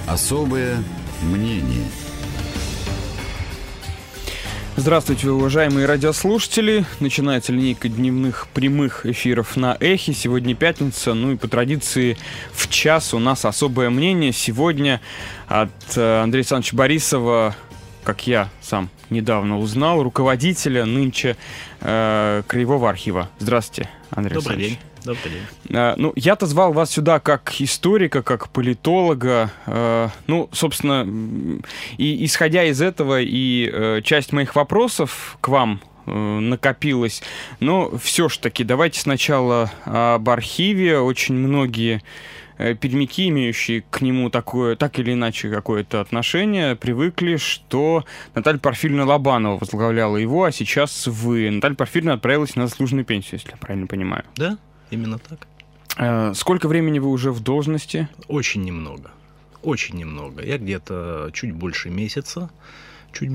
Особое мнение. Здравствуйте, уважаемые радиослушатели. Начинается линейка дневных прямых эфиров на Эхе. Сегодня пятница, и по традиции в час у нас особое мнение. Сегодня от Андрея Александровича Борисова, как я сам недавно узнал, руководителя нынче Краевого архива. Здравствуйте, Андрей Александрович. Добрый день. Я-то звал вас сюда как историка, как политолога. Собственно, и исходя из этого, и часть моих вопросов к вам накопилась. Но все ж таки, давайте сначала об архиве. Очень многие пермяки, имеющие к нему такое, так или иначе какое-то отношение, привыкли, что Наталья Порфирьевна Лобанова возглавляла его, а сейчас вы. Наталья Порфирьевна отправилась на заслуженную пенсию, если я правильно понимаю. Да, именно так. Сколько времени вы уже в должности? Очень немного. Очень немного. Я где-то чуть больше месяца. Для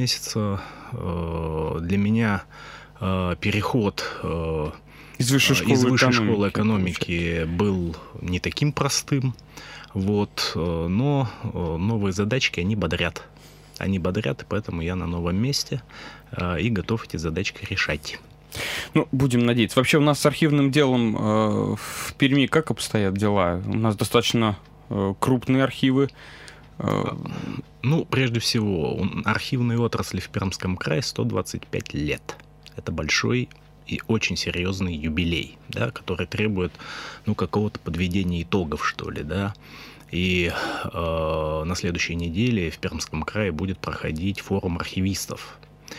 меня переход из высшей школы экономики был не таким простым. Но новые задачки, они бодрят. И поэтому я на новом месте и готов эти задачки решать. Будем надеяться. Вообще у нас с архивным делом в Перми как обстоят дела? У нас достаточно крупные архивы. Прежде всего, архивной отрасли в Пермском крае 125 лет. Это большой и очень серьезный юбилей, да, который требует какого-то подведения итогов, что ли, да. И на следующей неделе в Пермском крае будет проходить форум архивистов,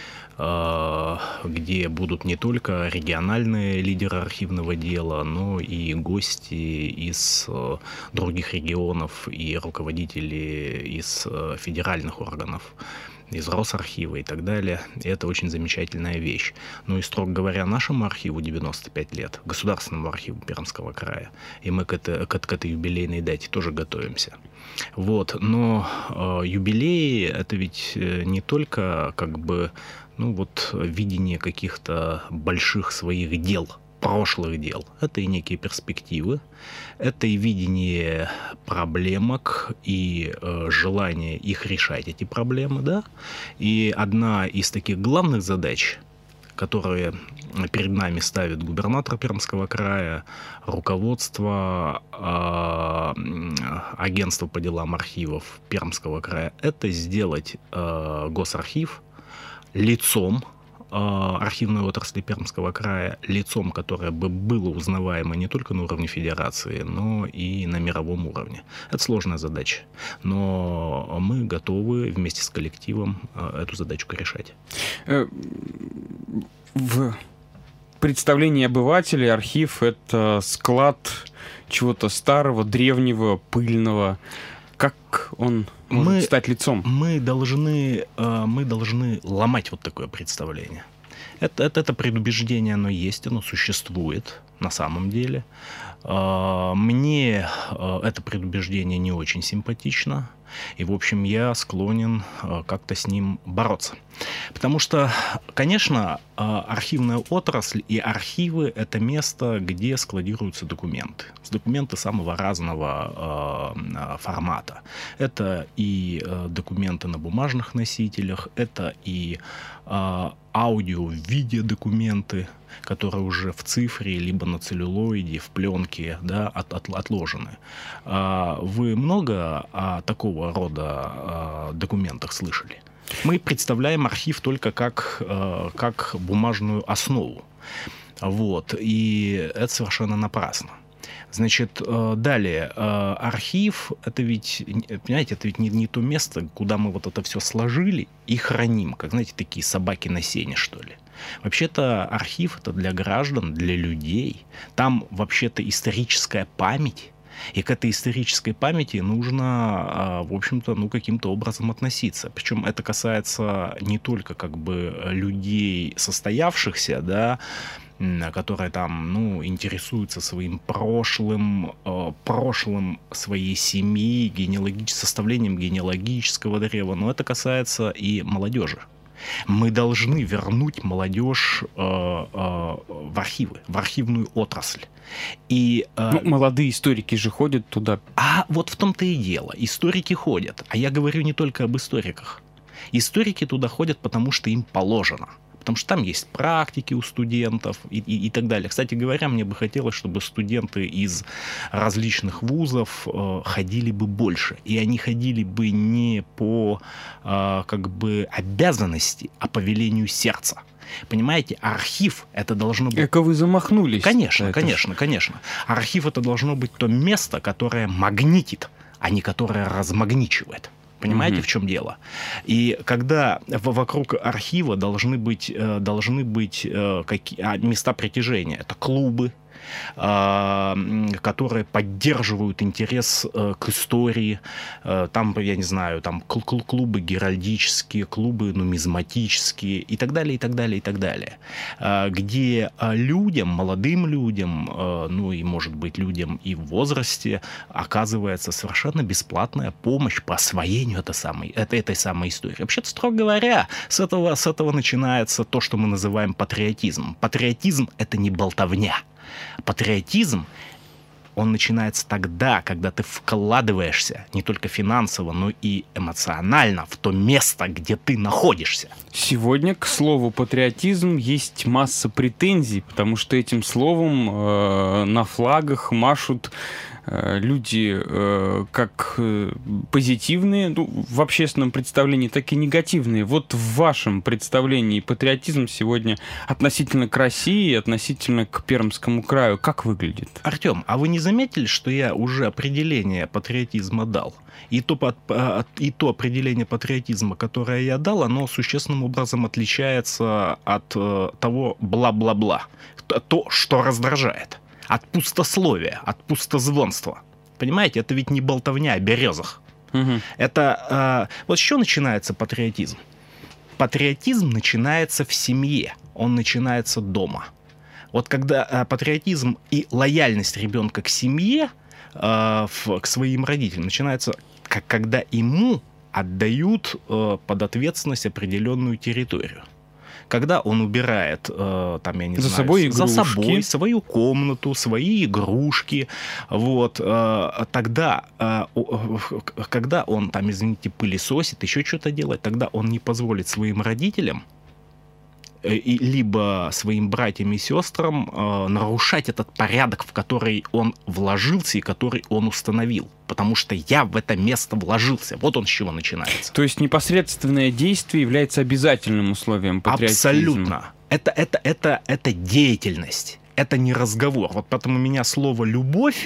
где будут не только региональные лидеры архивного дела, но и гости из других регионов и руководители из федеральных органов, из Росархива и так далее. И это очень замечательная вещь. И, строго говоря, нашему архиву 95 лет, Государственному архиву Пермского края, и мы к этой юбилейной дате тоже готовимся. Но юбилеи — это ведь не только видение каких-то больших своих дел, прошлых дел. Это и некие перспективы, это и видение проблемок, и желание их решать, эти проблемы, да. И одна из таких главных задач, которые перед нами ставит губернатор Пермского края, руководство агентства по делам архивов Пермского края, это сделать Госархив лицом архивной отрасли Пермского края, лицом, которое бы было узнаваемо не только на уровне федерации, но и на мировом уровне. Это сложная задача, но мы готовы вместе с коллективом эту задачку решать. В представлении обывателей архив — это склад чего-то старого, древнего, пыльного. Как он может стать лицом? Мы должны ломать такое представление. Это предубеждение, оно есть, оно существует на самом деле. Мне это предубеждение не очень симпатично. И, в общем, я склонен как-то с ним бороться. Потому что, конечно, архивная отрасль и архивы — это место, где складируются документы. Документы самого разного формата. Это и документы на бумажных носителях, это и аудио-видео документы, которые уже в цифре, либо на целлюлоиде, в пленке, да, отложены. Вы много о такого рода документах слышали? Мы представляем архив только как бумажную основу. И это совершенно напрасно. Значит, далее, архив, это ведь, понимаете, это ведь не то место, куда мы это все сложили и храним, как, знаете, такие собаки на сене, что ли. Вообще-то архив — это для граждан, для людей. Там вообще-то историческая память. И к этой исторической памяти нужно, в общем-то, каким-то образом относиться. Причем это касается не только людей состоявшихся, да, которые там, интересуются своим прошлым своей семьи, составлением генеалогического древа, но это касается и молодежи. Мы должны вернуть молодежь в архивы, в архивную отрасль. И, молодые историки же ходят туда. А вот в том-то и дело. Историки ходят. А я говорю не только об историках. Историки туда ходят, потому что им положено. Потому что там есть практики у студентов и так далее. Кстати говоря, мне бы хотелось, чтобы студенты из различных вузов ходили бы больше. И они ходили бы не по как бы обязанности, а по велению сердца. Понимаете, архив это должно быть... Эко вы замахнулись. Конечно. Архив это должно быть то место, которое магнитит, а не которое размагничивает. Понимаете, в чем дело? И когда вокруг архива должны быть места притяжения, это клубы, которые поддерживают интерес к истории. Там, я не знаю, там клубы геральдические, клубы нумизматические и так далее, и так далее, и так далее. Где людям, молодым людям, ну и, может быть, людям и в возрасте оказывается совершенно бесплатная помощь по освоению этой самой истории. Вообще-то, строго говоря, с этого начинается то, что мы называем патриотизм. Патриотизм — это не болтовня. Патриотизм, он начинается тогда, когда ты вкладываешься не только финансово, но и эмоционально в то место, где ты находишься. Сегодня, к слову, патриотизм есть масса претензий, потому что этим словом на флагах машут люди как позитивные, ну, в общественном представлении, так и негативные. Вот в вашем представлении патриотизм сегодня относительно к России, относительно к Пермскому краю, как выглядит? Артем, а вы не заметили, что я уже определение патриотизма дал? И то определение патриотизма, которое я дал, оно существенным образом отличается от того бла-бла-бла, то, что раздражает. От пустословия, от пустозвонства. Понимаете, это ведь не болтовня о березах. Угу. Это вот с чего начинается патриотизм? Патриотизм начинается в семье, он начинается дома. Вот когда патриотизм и лояльность ребенка к семье, к своим родителям, начинается, когда ему отдают под ответственность определенную территорию. Когда он убирает, там, я не знаю, за собой свою комнату, свои игрушки, вот, тогда, когда он, там, извините, пылесосит, еще что-то делает, тогда он не позволит своим родителям либо своим братьям и сестрам нарушать этот порядок, в который он вложился и который он установил. Потому что я в это место вложился. Вот он с чего начинается. То есть непосредственное действие является обязательным условием патриотизма? Абсолютно. Это деятельность. Это не разговор. Вот поэтому меня слово «любовь»,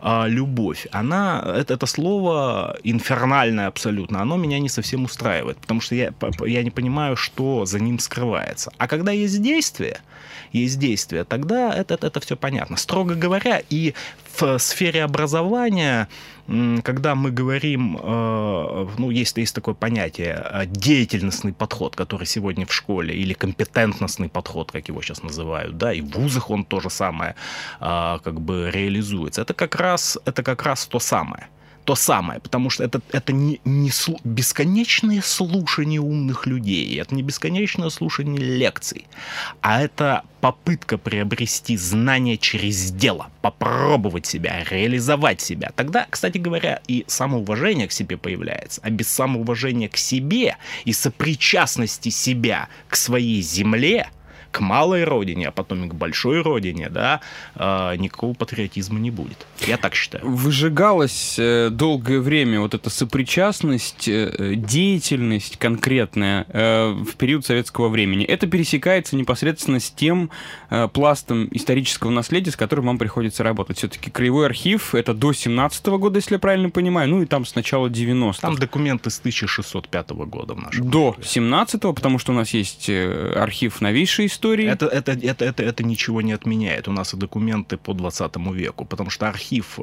это слово инфернальное абсолютно, оно меня не совсем устраивает, потому что я не понимаю, что за ним скрывается. А когда есть действие, тогда это все понятно. Строго говоря, и в сфере образования, когда мы говорим, есть такое понятие деятельностный подход, который сегодня в школе, или компетентностный подход, как его сейчас называют, да, и в вузах он то же самое реализуется. Это как раз то самое. То самое, потому что это не бесконечное слушание умных людей, это не бесконечное слушание лекций, а это попытка приобрести знания через дело, попробовать себя, реализовать себя. Тогда, кстати говоря, и самоуважение к себе появляется. А без самоуважения к себе и сопричастности себя к своей земле, к малой родине, а потом и к большой родине, да, никакого патриотизма не будет. Я так считаю. Выжигалась долгое время вот эта сопричастность, деятельность конкретная в период советского времени. Это пересекается непосредственно с тем пластом исторического наследия, с которым вам приходится работать. Все-таки Краевой архив — это до 17-го года, если я правильно понимаю, ну и там с начала 90-х. Там документы с 1605 года в нашем до 17-го, потому что у нас есть архив новейшей истории. Это ничего не отменяет. У нас и документы по 20 веку, потому что архив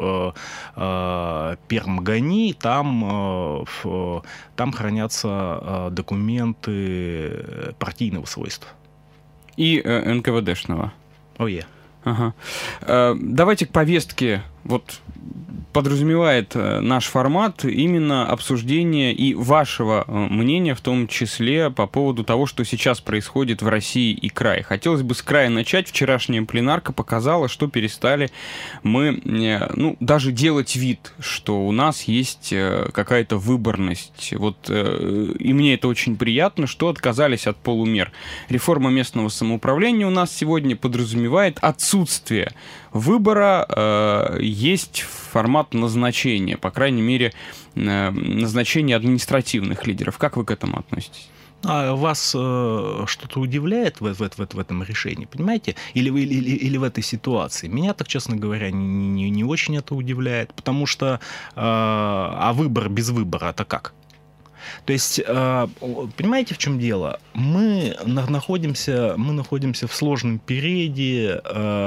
Пермгани, там хранятся документы партийного свойства. И НКВДшного. Ое. Ага. Давайте к повестке вот подразумевает наш формат именно обсуждение и вашего мнения, в том числе по поводу того, что сейчас происходит в России и крае. Хотелось бы с края начать. Вчерашняя пленарка показала, что перестали мы, даже делать вид, что у нас есть какая-то выборность. Вот, и мне это очень приятно, что отказались от полумер. Реформа местного самоуправления у нас сегодня подразумевает отсутствие выбора, есть формат назначения, по крайней мере, назначения административных лидеров. Как вы к этому относитесь? А вас что-то удивляет в этом решении, понимаете? Или в этой ситуации? Меня, так честно говоря, не очень это удивляет, потому что выбор без выбора — это как? То есть, понимаете, в чем дело? Мы находимся в сложном периоде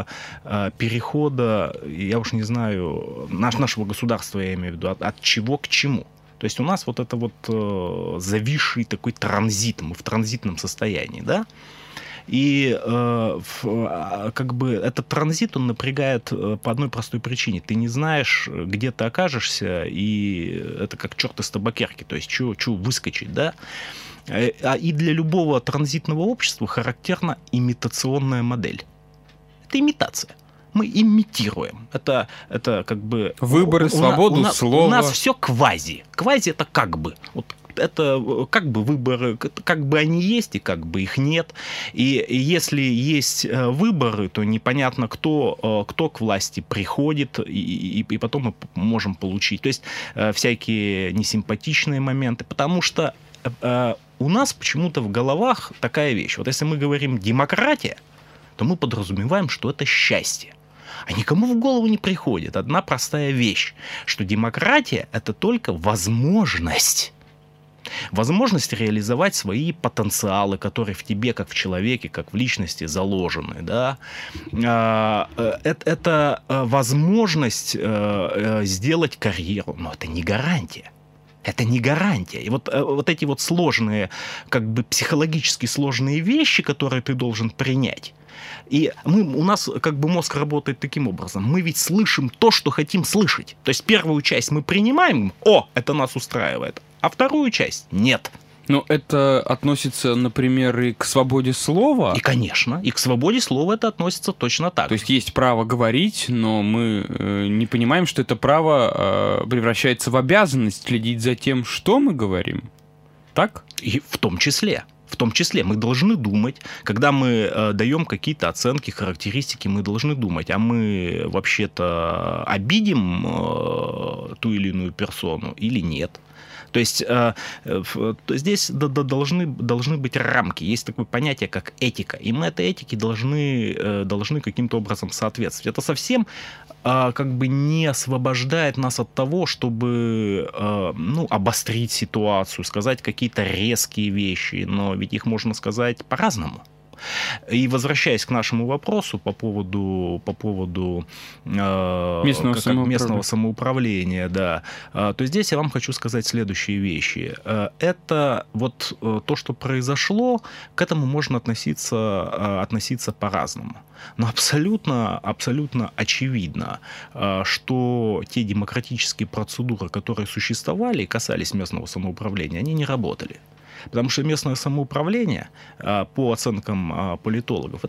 перехода, я уж не знаю, нашего государства, я имею в виду, от чего к чему. То есть у нас вот это вот зависший такой транзит, мы в транзитном состоянии, да? И как бы этот транзит, он напрягает по одной простой причине. Ты не знаешь, где ты окажешься, и это как черт из табакерки, то есть что выскочить, да? И для любого транзитного общества характерна имитационная модель. Это имитация. Мы имитируем. Это как бы... Выборы, свободу слова. У нас все квази. Квази — это как бы. Вот это как бы выборы, как бы они есть и как бы их нет. И если есть выборы, то непонятно, кто к власти приходит, и потом мы можем получить. То есть всякие несимпатичные моменты, потому что у нас почему-то в головах такая вещь. Вот если мы говорим «демократия», то мы подразумеваем, что это счастье. А никому в голову не приходит одна простая вещь, что демократия — это только возможность реализовать свои потенциалы, которые в тебе, как в человеке, как в личности заложены. Да? Это возможность сделать карьеру, но это не гарантия. Это не гарантия. И вот эти вот сложные, как бы психологически сложные вещи, которые ты должен принять, и у нас как бы мозг работает таким образом. Мы ведь слышим то, что хотим слышать. То есть первую часть мы принимаем, это нас устраивает, а вторую часть нет. Но это относится, например, и к свободе слова? И, конечно, и к свободе слова это относится точно так. То есть есть право говорить, но мы не понимаем, что это право превращается в обязанность следить за тем, что мы говорим. Так? И в том числе мы должны думать, когда мы даем какие-то оценки, характеристики, мы должны думать, а мы вообще-то обидим ту или иную персону или нет. То есть здесь должны быть рамки. Есть такое понятие, как этика. И мы этой этике должны каким-то образом соответствовать. Это совсем как бы не освобождает нас от того, чтобы обострить ситуацию, сказать какие-то резкие вещи. Но ведь их можно сказать по-разному. И возвращаясь к нашему вопросу по поводу местного самоуправления, да, то здесь я вам хочу сказать следующие вещи. Это вот то, что произошло, к этому можно относиться по-разному. Но абсолютно очевидно, что те демократические процедуры, которые существовали и касались местного самоуправления, они не работали. Потому что местное самоуправление, по оценкам политологов,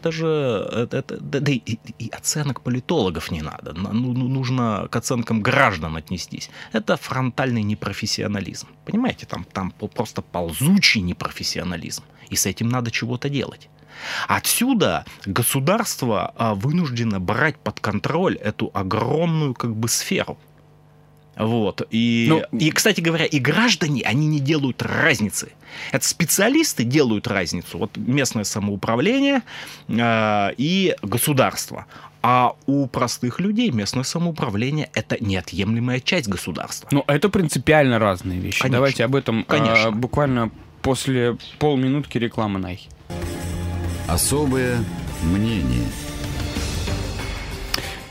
и оценок политологов не надо, нужно к оценкам граждан отнестись. Это фронтальный непрофессионализм. Понимаете, там просто ползучий непрофессионализм. И с этим надо чего-то делать. Отсюда государство вынуждено брать под контроль эту огромную как бы сферу. Вот. И, кстати говоря, и граждане, они не делают разницы. Это специалисты делают разницу. Вот местное самоуправление и государство. А у простых людей местное самоуправление — это неотъемлемая часть государства. Но это принципиально разные вещи. Конечно. Давайте об этом буквально после полминутки рекламы Найхи. Особое мнение.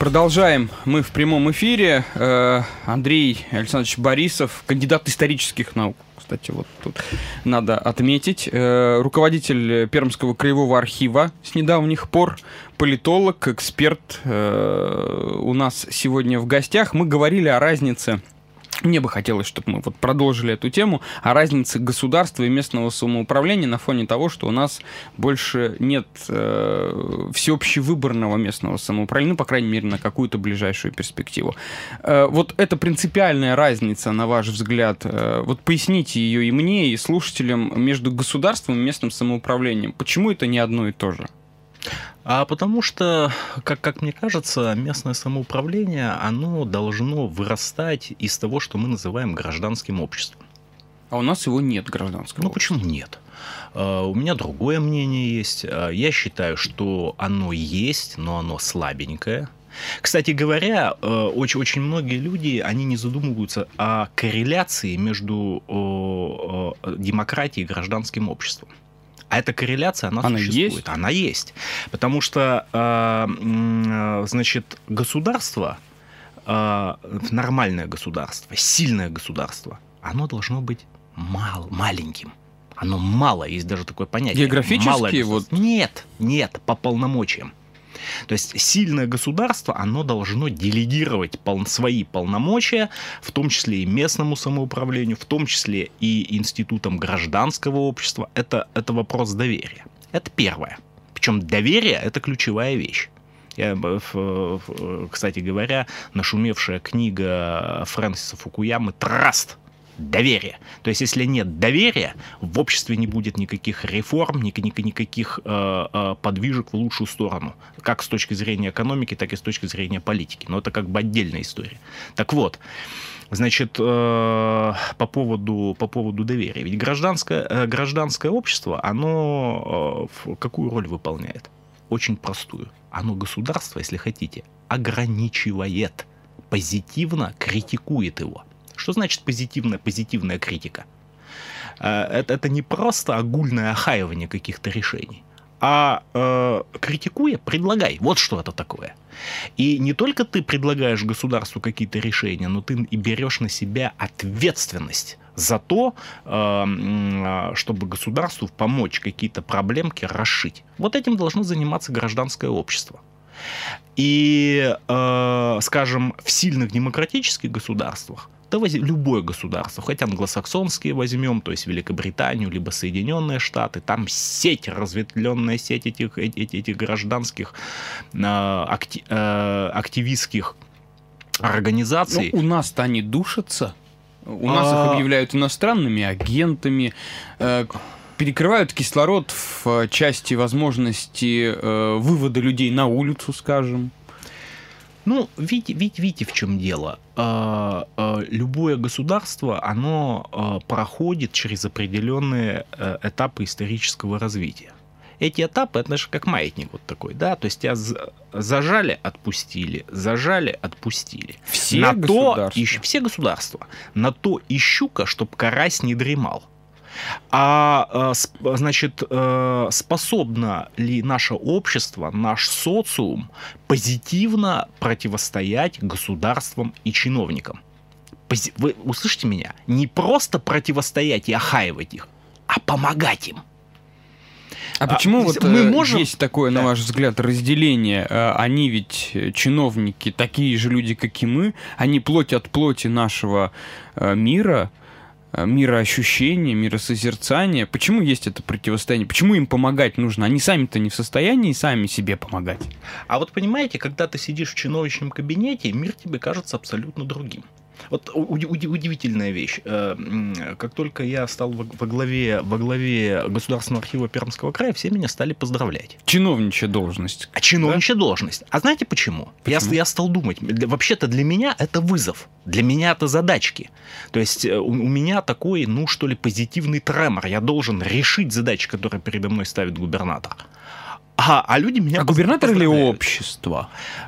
Продолжаем мы в прямом эфире. Андрей Александрович Борисов, кандидат исторических наук. Кстати, вот тут надо отметить. Руководитель Пермского краевого архива с недавних пор, политолог, эксперт у нас сегодня в гостях. Мы говорили о разнице. Мне бы хотелось, чтобы мы вот продолжили эту тему о разнице государства и местного самоуправления на фоне того, что у нас больше нет всеобщевыборного местного самоуправления, ну, по крайней мере, на какую-то ближайшую перспективу. Вот эта принципиальная разница, на ваш взгляд, вот поясните ее и мне, и слушателям, между государством и местным самоуправлением. Почему это не одно и то же? Потому что, как мне кажется, местное самоуправление, оно должно вырастать из того, что мы называем гражданским обществом. А у нас его нет, гражданского общества. Почему нет? У меня другое мнение есть. Я считаю, что оно есть, но оно слабенькое. Кстати говоря, очень многие люди, они не задумываются о корреляции между демократией и гражданским обществом. А эта корреляция, она существует. Есть? Она есть. Потому что, значит, государство, нормальное государство, сильное государство, оно должно быть маленьким. Оно мало, есть даже такое понятие. Географически? Вот... Нет, по полномочиям. То есть сильное государство, оно должно делегировать свои полномочия, в том числе и местному самоуправлению, в том числе и институтам гражданского общества. Это вопрос доверия. Это первое. Причем доверие – это ключевая вещь. Кстати говоря, нашумевшая книга Фрэнсиса Фукуямы «Траст». Доверие. То есть, если нет доверия, в обществе не будет никаких реформ, никаких подвижек в лучшую сторону. Как с точки зрения экономики, так и с точки зрения политики. Но это как бы отдельная история. Так вот, значит, по поводу доверия. Ведь гражданское общество, оно какую роль выполняет? Очень простую. Оно государство, если хотите, ограничивает, позитивно критикует его. Что значит позитивная критика? Это не просто огульное охаивание каких-то решений, а критикуя, предлагай. Вот что это такое. И не только ты предлагаешь государству какие-то решения, но ты и берешь на себя ответственность за то, чтобы государству помочь какие-то проблемки расшить. Вот этим должно заниматься гражданское общество. И, скажем, в сильных демократических государствах, любое государство, хоть англосаксонские возьмем, то есть Великобританию, либо Соединенные Штаты, там разветвленная сеть этих гражданских активистских организаций. Ну, у нас-то они душатся. У нас их объявляют иностранными агентами, перекрывают кислород в части возможности вывода людей на улицу, скажем. Ну, видите, в чем дело. Любое государство, оно проходит через определенные этапы исторического развития. Эти этапы, это же как маятник вот такой, да, то есть тебя зажали, отпустили, зажали, отпустили. Все государства? Все государства. На то и щука, чтоб карась не дремал. Значит, способно ли наше общество, наш социум позитивно противостоять государствам и чиновникам? Вы услышите меня? Не просто противостоять и охаивать их, а помогать им. А почему есть такое, на ваш взгляд, разделение? Они ведь чиновники, такие же люди, как и мы, они плоть от плоти нашего мира, мироощущения, миросозерцания. Почему есть это противостояние? Почему им помогать нужно? Они сами-то не в состоянии сами себе помогать. А вот понимаете, когда ты сидишь в чиновничьем кабинете, мир тебе кажется абсолютно другим. Вот удивительная вещь. Как только я стал во главе Государственного архива Пермского края, все меня стали поздравлять. Чиновничья должность. Чиновничья должность. А знаете почему? Я стал думать. Вообще-то для меня это вызов. Для меня это задачки. То есть у меня такой, что ли, позитивный тремор. Я должен решить задачи, которые передо мной ставит губернатор. А люди меня губернатор или общество?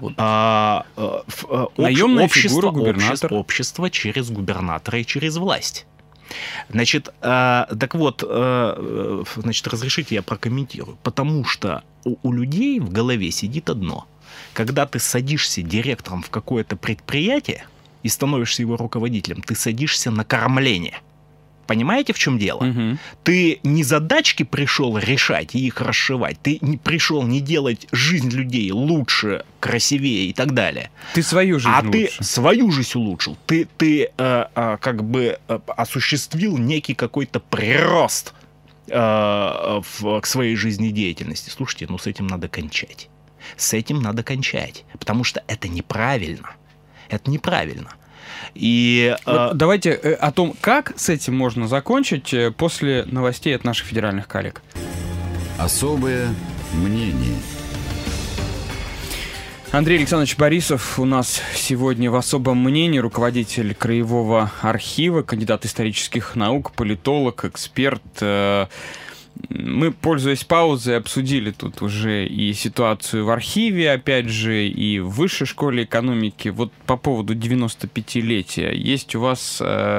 Наемная фигура губернатора. Общество через губернатора и через власть. Значит, так вот, разрешите я прокомментирую. Потому что у людей в голове сидит одно. когда ты садишься директором в какое-то предприятие и становишься его руководителем, ты садишься на кормление. Понимаете, в чем дело? Угу. Ты не задачки пришел решать и их расшивать, ты не пришел не делать жизнь людей лучше, красивее и так далее. Ты свою жизнь ты лучше. свою жизнь улучшил. Ты как бы осуществил некий какой-то прирост к своей жизнедеятельности. Слушайте, ну с этим надо кончать. С этим надо кончать, потому что это неправильно. Это неправильно. И, вот давайте о том, как с этим можно закончить, после новостей от наших федеральных коллег. Особое мнение. Андрей Александрович Борисов у нас сегодня в особом мнении, руководитель Краевого архива, кандидат исторических наук, политолог, эксперт. Мы, пользуясь паузой, обсудили тут уже и ситуацию в архиве, опять же, и в Высшей школе экономики. Вот по поводу 95-летия. Есть у вас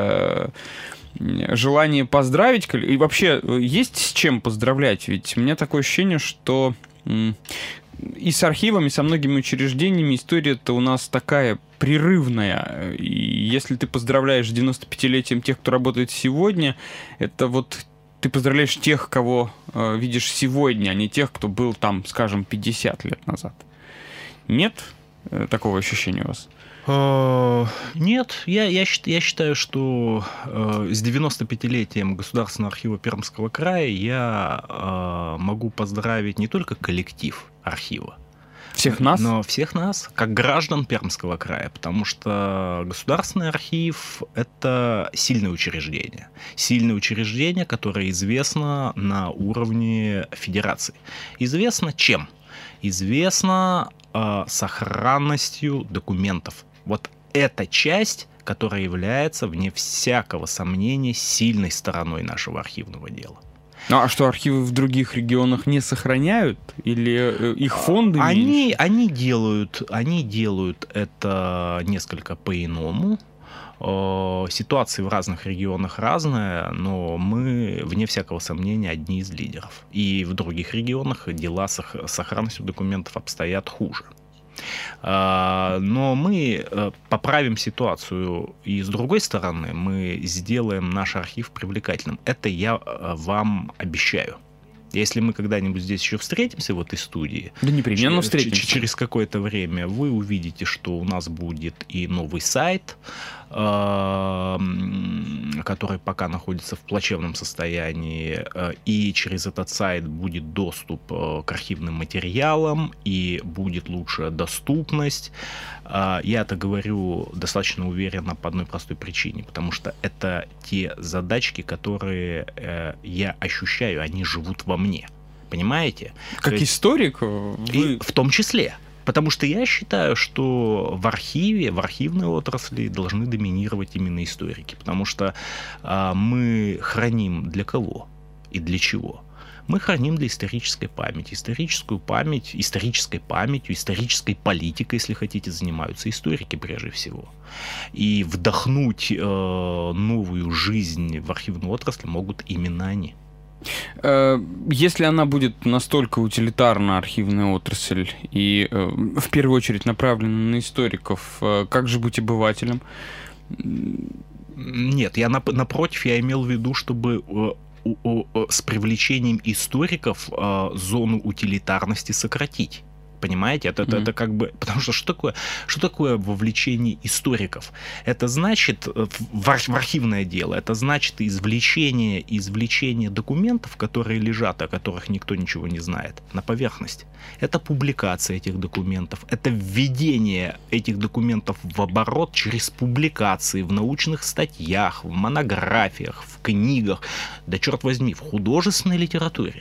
желание поздравить? И вообще, есть с чем поздравлять? Ведь у меня такое ощущение, что и с архивами, и со многими учреждениями история-то у нас такая прерывная. И если ты поздравляешь с 95-летием тех, кто работает сегодня, это вот ты поздравляешь тех, кого видишь сегодня, а не тех, кто был там, скажем, 50 лет назад. Нет такого ощущения у вас? Нет, я считаю, что с 95-летием Государственного архива Пермского края я могу поздравить не только коллектив архива, всех нас? Но всех нас, как граждан Пермского края, потому что Государственный архив – это сильное учреждение. Сильное учреждение, которое известно на уровне федерации. Известно чем? Известно сохранностью документов. Вот эта часть, которая является, вне всякого сомнения, сильной стороной нашего архивного дела. Ну, а что, архивы в других регионах не сохраняют? Или их фонды меньше? Они делают это несколько по-иному. Ситуации в разных регионах разные, но мы, вне всякого сомнения, одни из лидеров. И в других регионах дела с сохранностью документов обстоят хуже. Но мы поправим ситуацию, и с другой стороны мы сделаем наш архив привлекательным. Это я вам обещаю. Если мы когда-нибудь здесь еще встретимся в этой студии, да непременно встретимся. Через какое-то время вы увидите, что у нас будет и новый сайт, который пока находится в плачевном состоянии, и через этот сайт будет доступ к архивным материалам, и будет лучшая доступность. Я это говорю достаточно уверенно по одной простой причине, потому что это те задачки, которые я ощущаю, они живут во мне. Понимаете? Как историк? И в том числе. Потому что я считаю, что в архиве, в архивной отрасли должны доминировать именно историки. Потому что мы храним для кого и для чего? Мы храним для исторической памяти. Исторической памятью, исторической политикой, если хотите, занимаются историки прежде всего. И вдохнуть новую жизнь в архивную отрасль могут именно они. Если она будет настолько утилитарна, архивная отрасль, и в первую очередь направлена на историков, как же быть обывателем? Нет, напротив, я имел в виду, чтобы с привлечением историков зону утилитарности сократить. Понимаете? Это как бы... Потому что что такое вовлечение историков? Это значит в архивное дело, это значит извлечение документов, которые лежат, о которых никто ничего не знает, на поверхность. Это публикация этих документов, это введение этих документов в оборот через публикации в научных статьях, в монографиях, в книгах, да черт возьми, в художественной литературе.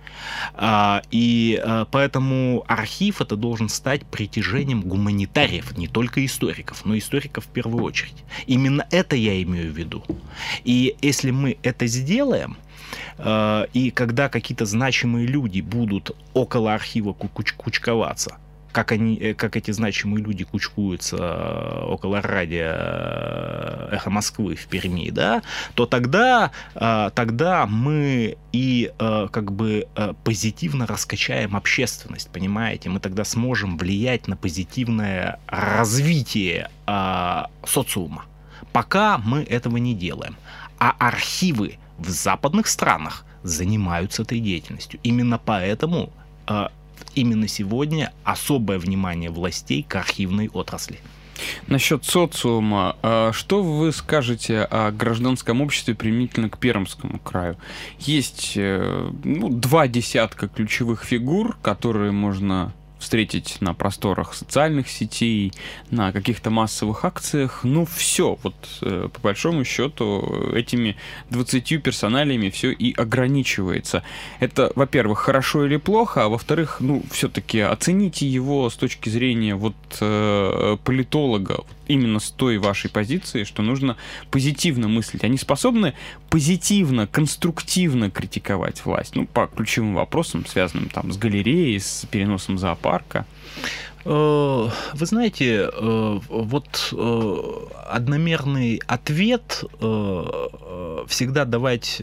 И поэтому архив это должен стать притяжением гуманитариев, не только историков, но историков в первую очередь. Именно это я имею в виду. И если мы это сделаем, и когда какие-то значимые люди будут около архива кучковаться, как эти значимые люди кучкуются около радио «Эхо Москвы» в Перми, да, то тогда мы и как бы позитивно раскачаем общественность, понимаете? Мы тогда сможем влиять на позитивное развитие социума. Пока мы этого не делаем. А архивы в западных странах занимаются этой деятельностью. Именно поэтому именно сегодня особое внимание властей к архивной отрасли. Насчет социума, что вы скажете о гражданском обществе применительно к Пермскому краю? Есть 2 десятка ключевых фигур, которые можно встретить на просторах социальных сетей, на каких-то массовых акциях. Ну, все. Вот по большому счету этими 20 персоналиями все и ограничивается. Это, во-первых, хорошо или плохо, а во-вторых, все-таки оцените его с точки зрения политолога, именно с той вашей позиции, что нужно позитивно мыслить. Они способны позитивно, конструктивно критиковать власть, по ключевым вопросам, связанным с галереей, с переносом зоопарка. Вы знаете, одномерный ответ всегда давать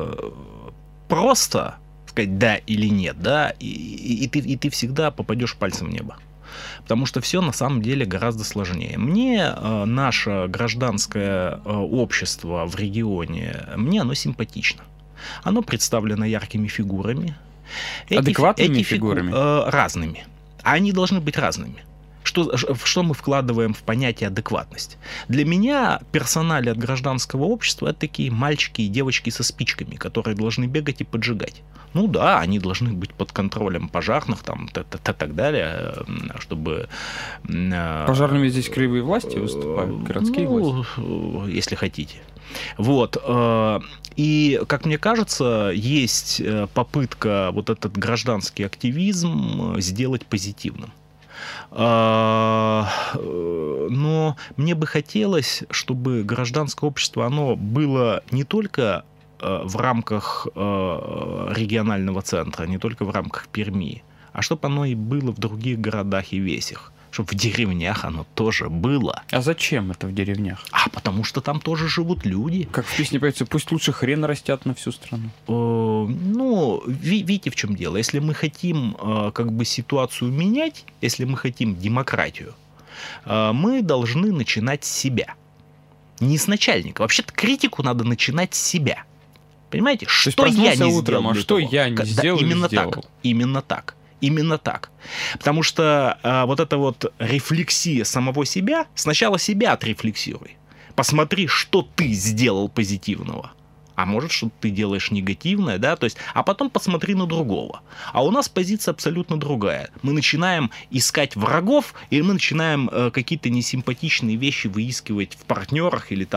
просто, сказать да или нет, да, и ты всегда попадешь пальцем в небо. Потому что все на самом деле гораздо сложнее. Мне наше гражданское общество в регионе, мне оно симпатично. Оно представлено яркими фигурами. Адекватными фигурами? Разными. А они должны быть разными. Что мы вкладываем в понятие адекватность? Для меня персонали от гражданского общества — это такие мальчики и девочки со спичками, которые должны бегать и поджигать. Ну да, они должны быть под контролем пожарных, так далее, чтобы... Пожарными здесь краевые власти выступают, городские власти? Если хотите. Вот. И, как мне кажется, есть попытка этот гражданский активизм сделать позитивным. Но мне бы хотелось, чтобы гражданское общество, оно было не только в рамках регионального центра, не только в рамках Перми, а чтобы оно и было в других городах и весях. Чтобы в деревнях оно тоже было. А зачем это в деревнях? Потому что там тоже живут люди. Как в песне поется, пусть лучше хрен растят на всю страну. Видите, в чем дело. Если мы хотим ситуацию менять, если мы хотим демократию, мы должны начинать с себя. Не с начальника. Вообще-то критику надо начинать с себя. Понимаете? Что я не утром, сделал? А что я не сделал? Именно так. Именно так. Потому что эта рефлексия самого себя, сначала себя отрефлексируй. Посмотри, что ты сделал позитивного. А может, что ты делаешь негативное, да, то есть, а потом посмотри на другого. А у нас позиция абсолютно другая. Мы начинаем искать врагов, или мы начинаем какие-то несимпатичные вещи выискивать в партнерах или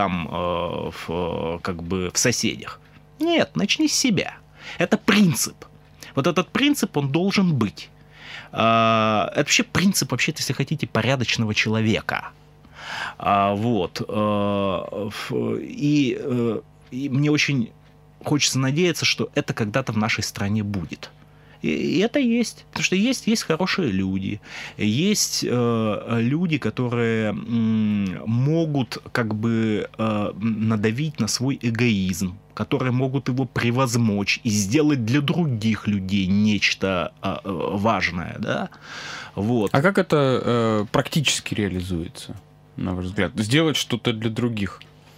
в соседях. Нет, начни с себя. Это принцип. Вот этот принцип, он должен быть. Это вообще принцип, если хотите, порядочного человека. И мне очень хочется надеяться, что это когда-то в нашей стране будет. И это есть. Потому что есть хорошие люди. Есть люди, которые могут надавить на свой эгоизм, которые могут его превозмочь и сделать для других людей нечто важное. Да? А как это практически реализуется, на ваш взгляд? Сделать что-то для других?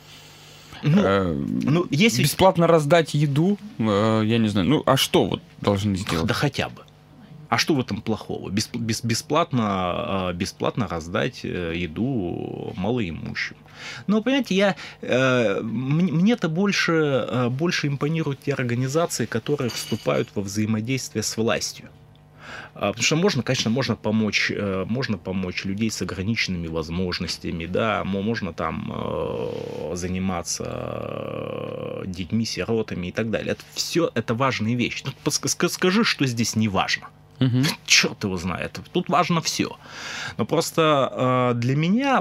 Если... Бесплатно раздать еду, я не знаю, а что должны сделать? Да хотя бы. А что в этом плохого? Бесплатно раздать еду малоимущим. Но, понимаете, мне-то больше импонируют те организации, которые вступают во взаимодействие с властью. Потому что можно помочь людей с ограниченными возможностями, да, можно заниматься детьми, сиротами и так далее. Все это важные вещи. Скажи, что здесь не важно. Угу. Черт его знает. Тут важно все. Но просто для меня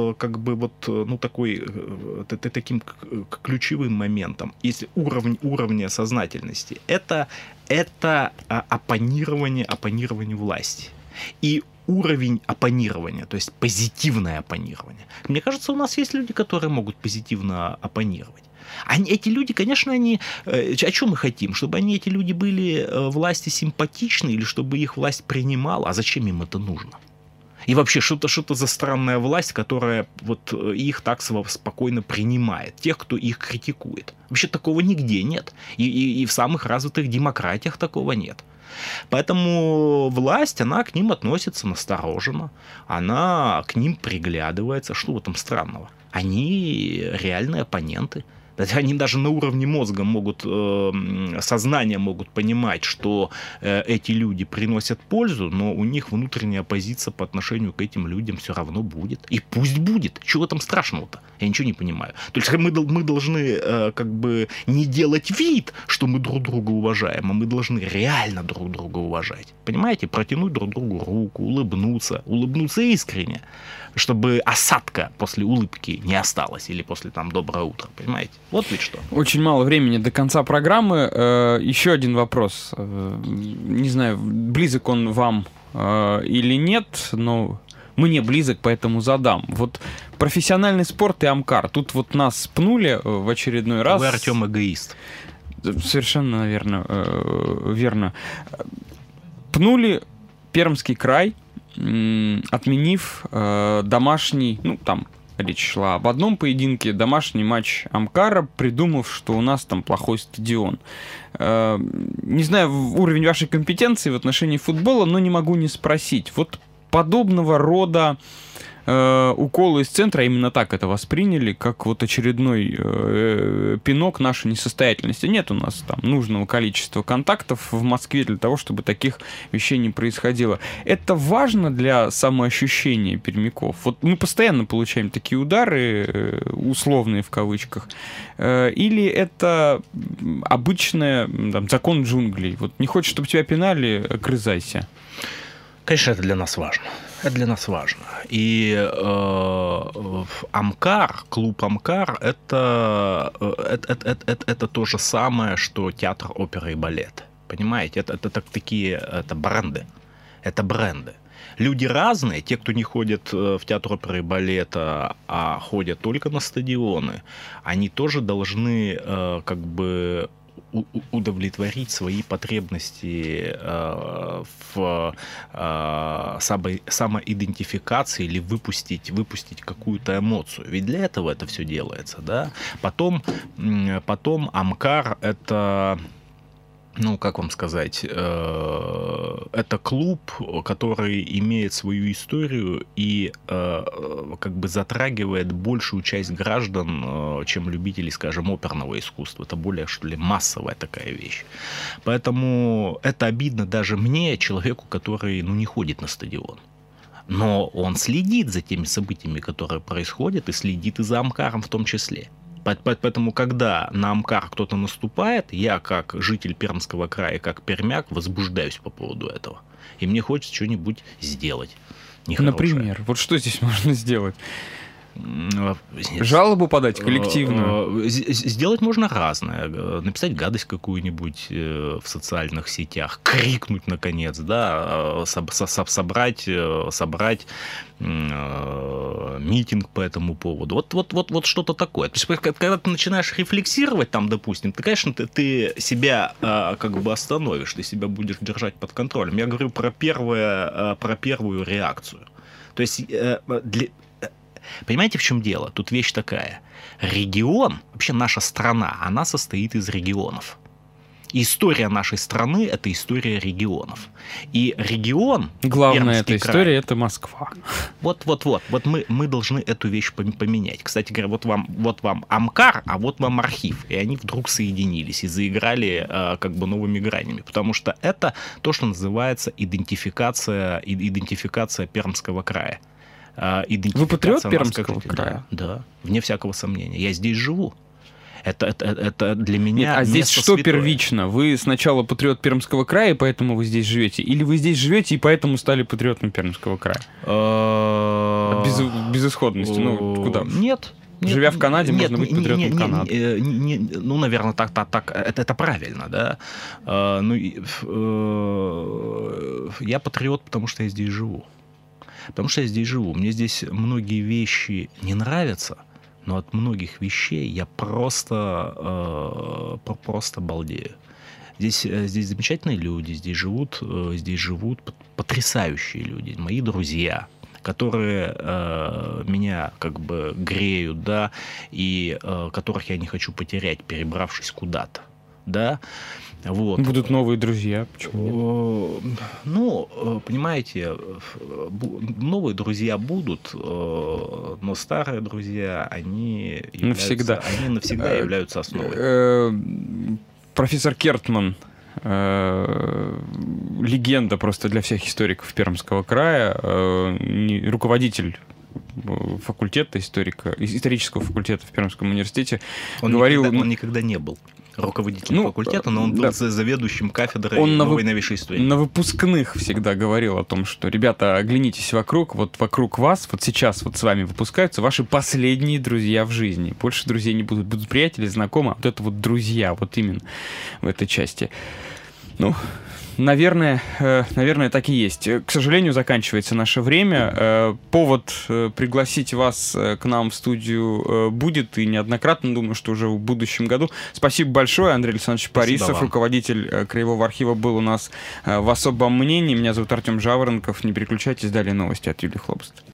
таким ключевым моментом, если уровня сознательности, это оппонирование власти. И уровень оппонирования, то есть позитивное оппонирование. Мне кажется, у нас есть люди, которые могут позитивно оппонировать. Эти люди, конечно, о чем мы хотим? Чтобы эти люди были власти симпатичны или чтобы их власть принимала? А зачем им это нужно? И вообще, что-то за странная власть, которая вот их так спокойно принимает, тех, кто их критикует. Вообще такого нигде нет. И в самых развитых демократиях такого нет. Поэтому власть, она к ним относится настороженно, она к ним приглядывается. Что в этом странного? Они реальные оппоненты. Они даже на уровне мозга могут, сознания могут понимать, что эти люди приносят пользу, но у них внутренняя позиция по отношению к этим людям все равно будет. И пусть будет. Чего там страшного-то? Я ничего не понимаю. То есть мы должны как бы не делать вид, что мы друг друга уважаем, а мы должны реально друг друга уважать. Понимаете? Протянуть друг другу руку, улыбнуться искренне, чтобы осадка после улыбки не осталась или после там «доброе утро», понимаете? Вот ведь что. Очень мало времени до конца программы. Еще один вопрос. Не знаю, близок он вам или нет, но мне близок, поэтому задам. Вот профессиональный спорт и Амкар. Тут вот нас пнули в очередной раз. Вы, Артем, эгоист. Совершенно, наверное, верно. Пнули Пермский край, отменив домашний, ну, там речь шла об одном поединке, домашний матч Амкара, придумав, что у нас там плохой стадион. Не знаю уровень вашей компетенции в отношении футбола, но не могу не спросить. Вот подобного рода уколы из центра, именно так это восприняли, как вот очередной пинок нашей несостоятельности. Нет у нас там нужного количества контактов в Москве для того, чтобы таких вещей не происходило. Это важно для самоощущения пермяков? Вот мы постоянно получаем такие удары, условные в кавычках, или это обычный там, закон джунглей? Вот не хочешь, чтобы тебя пинали, огрызайся. Конечно, это для нас важно. Это для нас важно. И Амкар, клуб Амкар, это то же самое, что театр оперы и балет. Понимаете? Это бренды. Это бренды. Люди разные, те, кто не ходит в театр оперы и балета, а ходят только на стадионы, они тоже должны как бы удовлетворить свои потребности в самоидентификации или выпустить какую-то эмоцию. Ведь для этого это все делается, да? Потом Амкар — это, ну, как вам сказать, это клуб, который имеет свою историю и как бы затрагивает большую часть граждан, чем любителей, скажем, оперного искусства. Это более, что ли, массовая такая вещь. Поэтому это обидно даже мне, человеку, который, ну, не ходит на стадион. Но он следит за теми событиями, которые происходят, и следит и за Амкаром в том числе. Поэтому, когда на Амкар кто-то наступает, я, как житель Пермского края, как пермяк, возбуждаюсь по поводу этого. И мне хочется что-нибудь сделать. Например, вот что здесь можно сделать? Жалобу подать коллективную? Сделать можно разное. Написать гадость какую-нибудь в социальных сетях, крикнуть, наконец, да, собрать митинг по этому поводу. Вот что-то такое. То есть, когда ты начинаешь рефлексировать там, допустим, ты, конечно, ты себя как бы остановишь, ты себя будешь держать под контролем. Я говорю про первую реакцию. То есть понимаете, в чем дело? Тут вещь такая. Регион, вообще наша страна, она состоит из регионов. История нашей страны – это история регионов. И регион... Главная эта история – это Москва. Вот мы должны эту вещь поменять. Кстати говоря, вот вам Амкар, а вот вам архив. И они вдруг соединились и заиграли как бы новыми гранями. Потому что это то, что называется идентификация Пермского края. Вы патриот Пермского края? Да, вне всякого сомнения. Я здесь живу. Это для меня. Нет, а здесь что святое. Первично? Вы сначала патриот Пермского края, поэтому вы здесь живете? Или вы здесь живете и поэтому стали патриотом Пермского края? Безысходности. Ну, куда? Нет. Живя в Канаде, можно быть патриотом Канады. Ну, наверное, так. Это правильно, да. Я патриот, потому что я здесь живу. Потому что я здесь живу. Мне здесь многие вещи не нравятся, но от многих вещей я просто балдею. Здесь замечательные люди, здесь живут потрясающие люди, мои друзья, которые меня как бы греют, да, и которых я не хочу потерять, перебравшись куда-то, да. Вот. Будут новые друзья, почему нет? Ну, понимаете, новые друзья будут, но старые друзья, они навсегда являются основой. Профессор Кертман, легенда просто для всех историков Пермского края, руководитель факультета исторического факультета в Пермском университете, он никогда не был руководителем факультета, но он был заведующим кафедрой новой новейшей истории. На выпускных всегда говорил о том, что, ребята, оглянитесь вокруг, вот вокруг вас, вот сейчас вот с вами выпускаются ваши последние друзья в жизни. Больше друзей не будут приятели, знакомые, а вот это вот друзья, вот именно в этой части. Ну, наверное, так и есть. К сожалению, заканчивается наше время. Повод пригласить вас к нам в студию будет, и неоднократно, думаю, что уже в будущем году. Спасибо большое, Андрей Александрович Парисов, руководитель Краевого архива, был у нас в особом мнении. Меня зовут Артем Жаворонков. Не переключайтесь, далее новости от Юлии Хлобст.